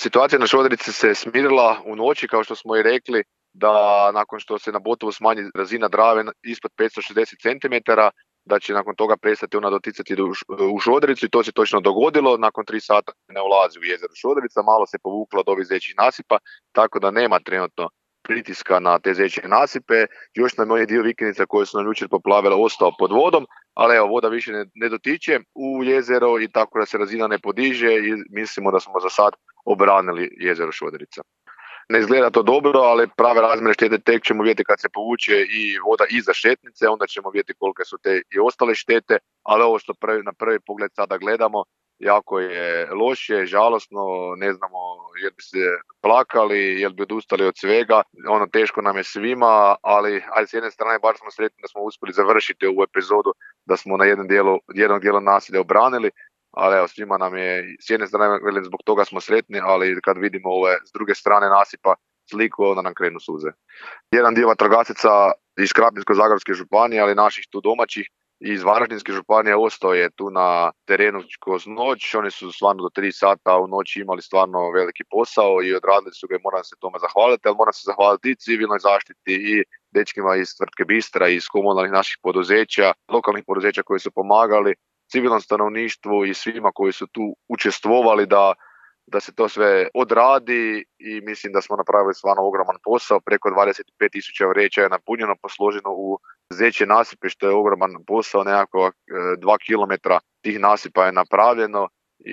Situacija na Šoderici se smirila u noći, kao što smo i rekli, da nakon što se na Botovu smanji razina Drave ispod 560 cm, da će nakon toga prestati ona doticati u Šodericu i to se točno dogodilo. Nakon 3 sata ne ulazi u jezero Šoderica, malo se povuklo od ovih zečjih nasipa, tako da nema trenutno pritiska na te zečje nasipe. Još nam je dio vikendica koje su nam jučer poplavile ostao pod vodom, ali evo, voda više ne dotiče u jezero i tako da se razina ne podiže i mislimo da smo za sad obranili jezero Šoderica. Ne izgleda to dobro, ali prave razmjere štete tek ćemo vidjeti kad se povuče i voda iza šetnice, onda ćemo vidjeti kolike su te i ostale štete, ali ovo što na prvi pogled sada gledamo jako je loše, žalosno, ne znamo jel bi se plakali, jel bi odustali od svega, teško nam je svima, ali s jedne strane bar smo sretni da smo uspjeli završiti ovu epizodu, da smo na jednog dijela naselja obranili, ali evo, svima nam je, s jedne strane zbog toga smo sretni, ali kad vidimo ove s druge strane nasipa sliku, onda nam krenu suze. Jedan dio vatrogasaca iz Krapinsko-zagorske županije, ali naših tu domaćih, iz Varaždinske županije ostao je tu na terenu kroz noć. Oni su stvarno do 3 sata u noći imali stvarno veliki posao i odradili su ga i moram se tome zahvaliti, ali moram se zahvaliti i civilnoj zaštiti i dečkima iz tvrtke Bistra, iz komunalnih naših poduzeća, lokalnih poduzeća koji su pomagali, civilnom stanovništvu i svima koji su tu učestvovali da se to sve odradi i mislim da smo napravili stvarno ogroman posao. Preko 25.000 vreća je napunjeno, posloženo u zečje nasipe, što je ogroman posao, nekako 2 kilometra tih nasipa je napravljeno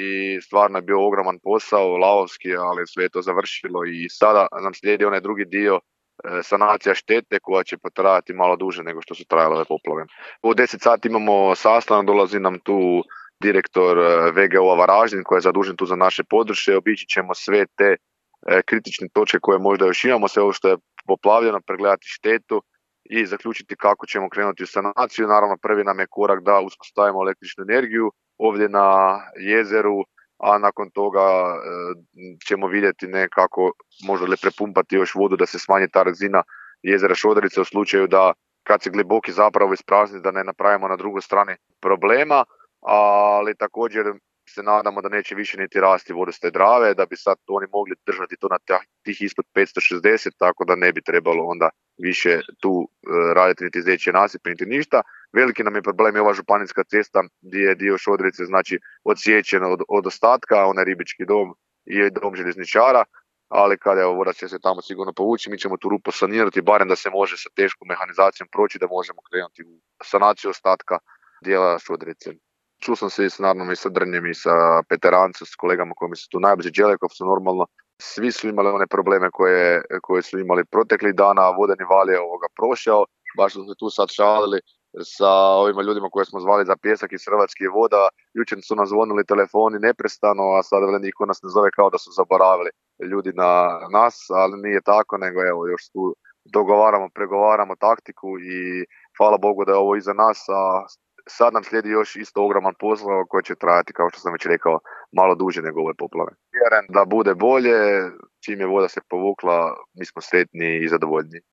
i stvarno je bio ogroman posao, lavovski, ali sve je to završilo i sada nam slijedi onaj drugi dio, sanacija štete koja će potrajati malo duže nego što su trajale ove poplave. U 10 sati imamo sastanak, dolazi nam tu direktor VGO-a Varaždin koji je zadužen tu za naše područje. Obići ćemo sve te kritične točke koje možda još imamo, sve ovo što je poplavljeno, pregledati štetu i zaključiti kako ćemo krenuti u sanaciju. Naravno, prvi nam je korak da uspostavimo električnu energiju ovdje na jezeru, a nakon toga ćemo vidjeti nekako možda li prepumpati još vodu da se smanji ta razina jezera Šoderice u slučaju da kad se Gliboki zapravo isprazni da ne napravimo na drugoj strani problema, ali također se nadamo da neće više niti rasti vodostaj Drave, da bi sad oni mogli držati to na tih ispod 560, tako da ne bi trebalo onda više tu raditi niti zečje nasipe, niti ništa. Veliki nam je problem i ova županijska cesta gdje je dio Šoderice znači odsječen od ostatka, onaj ribički dom i dom željezničara, ali kada je voda će se tamo sigurno povući, mi ćemo tu rupu sanirati, barem da se može sa teškom mehanizacijom proći, da možemo krenuti u sanaciju ostatka dijela Šoderice. Čuo sam se naravno i sa Drnjem i sa Peterancem, s kolegama koji su tu najbliži, Đelekovcu normalno. Svi su imali one probleme koje su imali proteklih dana, vodeni val je prošao, baš smo se tu sad šalili sa ovima ljudima koje smo zvali za pjesak iz Hrvatskih voda. Jučer su nas zvonili telefoni neprestano, a sad niko nas ne zove kao da su zaboravili ljudi na nas, ali nije tako, nego evo još tu pregovaramo taktiku i hvala Bogu da je ovo iza nas, a sad nam slijedi još isto ogroman posao koji će trajati, kao što sam već rekao, malo duže nego ove poplave. Vjerujem da bude bolje, čim je voda se povukla, mi smo sretni i zadovoljni.